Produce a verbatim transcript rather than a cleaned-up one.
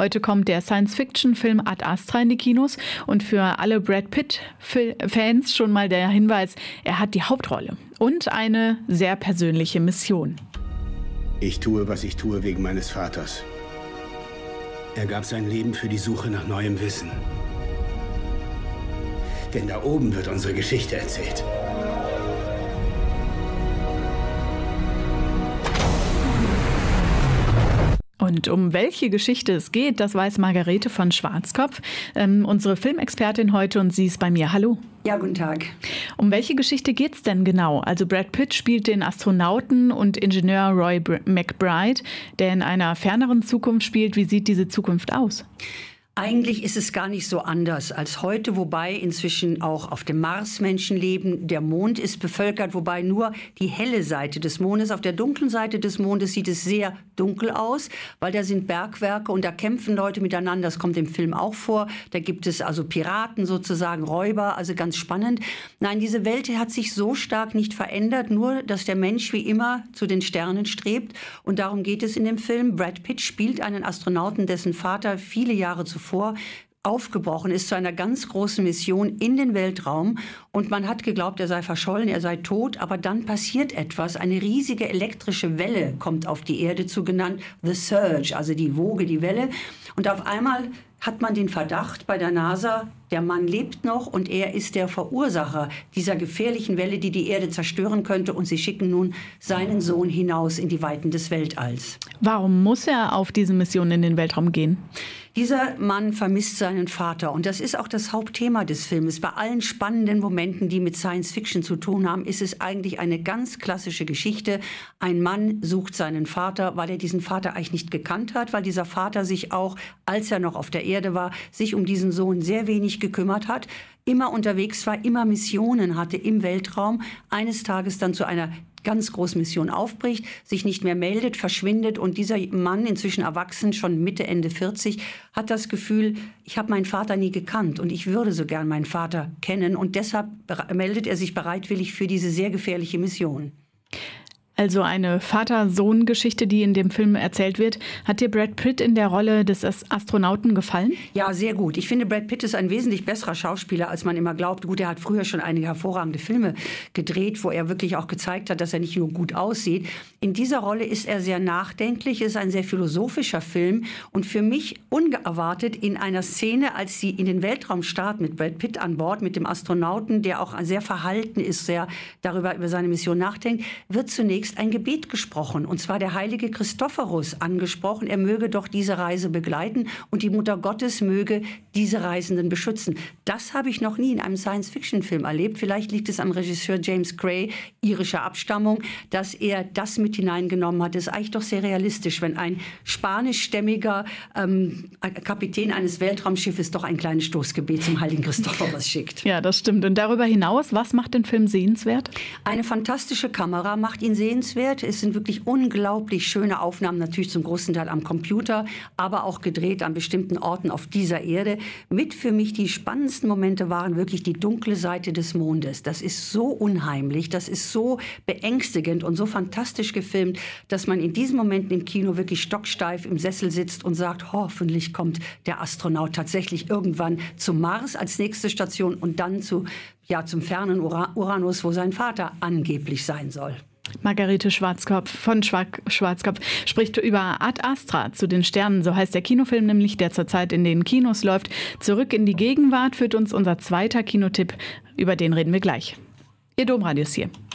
Heute kommt der Science-Fiction-Film Ad Astra in die Kinos und für alle Brad Pitt-Fans schon mal der Hinweis, er hat die Hauptrolle und eine sehr persönliche Mission. Ich tue, was ich tue, wegen meines Vaters. Er gab sein Leben für die Suche nach neuem Wissen. Denn da oben wird unsere Geschichte erzählt. Und um welche Geschichte es geht, das weiß Margarete von Schwarzkopf, ähm, unsere Filmexpertin heute, und sie ist bei mir. Hallo. Ja, guten Tag. Um welche Geschichte geht's denn genau? Also Brad Pitt spielt den Astronauten und Ingenieur Roy McBride, der in einer ferneren Zukunft spielt. Wie sieht diese Zukunft aus? Eigentlich ist es gar nicht so anders als heute, wobei inzwischen auch auf dem Mars Menschen leben. Der Mond ist bevölkert, wobei nur die helle Seite des Mondes. Auf der dunklen Seite des Mondes sieht es sehr dunkel aus, weil da sind Bergwerke und da kämpfen Leute miteinander. Das kommt im Film auch vor. Da gibt es also Piraten sozusagen, Räuber, also ganz spannend. Nein, diese Welt hat sich so stark nicht verändert, nur dass der Mensch wie immer zu den Sternen strebt. Und darum geht es in dem Film. Brad Pitt spielt einen Astronauten, dessen Vater viele Jahre zuvor vor aufgebrochen ist zu einer ganz großen Mission in den Weltraum. Und man hat geglaubt, er sei verschollen, er sei tot. Aber dann passiert etwas. Eine riesige elektrische Welle kommt auf die Erde zu, genannt The Surge, also die Woge, die Welle. Und auf einmal hat man den Verdacht bei der NASA, der Mann lebt noch und er ist der Verursacher dieser gefährlichen Welle, die die Erde zerstören könnte. Und sie schicken nun seinen Sohn hinaus in die Weiten des Weltalls. Warum muss er auf diese Mission in den Weltraum gehen? Dieser Mann vermisst seinen Vater und das ist auch das Hauptthema des Filmes. Bei allen spannenden Momenten, die mit Science Fiction zu tun haben, ist es eigentlich eine ganz klassische Geschichte. Ein Mann sucht seinen Vater, weil er diesen Vater eigentlich nicht gekannt hat, weil dieser Vater sich auch, als er noch auf der Erde war, sich um diesen Sohn sehr wenig gekümmert hat, immer unterwegs war, immer Missionen hatte im Weltraum, eines Tages dann zu einer ganz große Mission aufbricht, sich nicht mehr meldet, verschwindet und dieser Mann, inzwischen erwachsen, schon Mitte, Ende vierzig, hat das Gefühl, ich habe meinen Vater nie gekannt und ich würde so gern meinen Vater kennen und deshalb meldet er sich bereitwillig für diese sehr gefährliche Mission. Also eine Vater-Sohn-Geschichte, die in dem Film erzählt wird. Hat dir Brad Pitt in der Rolle des Astronauten gefallen? Ja, sehr gut. Ich finde, Brad Pitt ist ein wesentlich besserer Schauspieler, als man immer glaubt. Gut, er hat früher schon einige hervorragende Filme gedreht, wo er wirklich auch gezeigt hat, dass er nicht nur gut aussieht. In dieser Rolle ist er sehr nachdenklich, es ist ein sehr philosophischer Film. Und für mich unerwartet in einer Szene, als sie in den Weltraum starten mit Brad Pitt an Bord, mit dem Astronauten, der auch sehr verhalten ist, sehr darüber über seine Mission nachdenkt, wird zunächst ein Gebet gesprochen, und zwar der heilige Christophorus angesprochen. Er möge doch diese Reise begleiten und die Mutter Gottes möge diese Reisenden beschützen. Das habe ich noch nie in einem Science-Fiction-Film erlebt. Vielleicht liegt es am Regisseur James Gray, irischer Abstammung, dass er das mit hineingenommen hat. Das ist eigentlich doch sehr realistisch, wenn ein spanischstämmiger ähm, Kapitän eines Weltraumschiffes doch ein kleines Stoßgebet zum heiligen Christophorus schickt. Ja, das stimmt. Und darüber hinaus, was macht den Film sehenswert? Eine fantastische Kamera macht ihn sehenswert. Es sind wirklich unglaublich schöne Aufnahmen, natürlich zum großen Teil am Computer, aber auch gedreht an bestimmten Orten auf dieser Erde. Mit für mich die spannendsten Momente waren wirklich die dunkle Seite des Mondes. Das ist so unheimlich, das ist so beängstigend und so fantastisch gefilmt, dass man in diesen Momenten im Kino wirklich stocksteif im Sessel sitzt und sagt, hoffentlich kommt der Astronaut tatsächlich irgendwann zum Mars als nächste Station und dann zu, ja, zum fernen Ura- Uranus, wo sein Vater angeblich sein soll. Margarete Schwarzkopf von Schwarzkopf spricht über Ad Astra, zu den Sternen, so heißt der Kinofilm nämlich, der zurzeit in den Kinos läuft. Zurück in die Gegenwart führt uns unser zweiter Kinotipp, über den reden wir gleich. Ihr Domradius hier.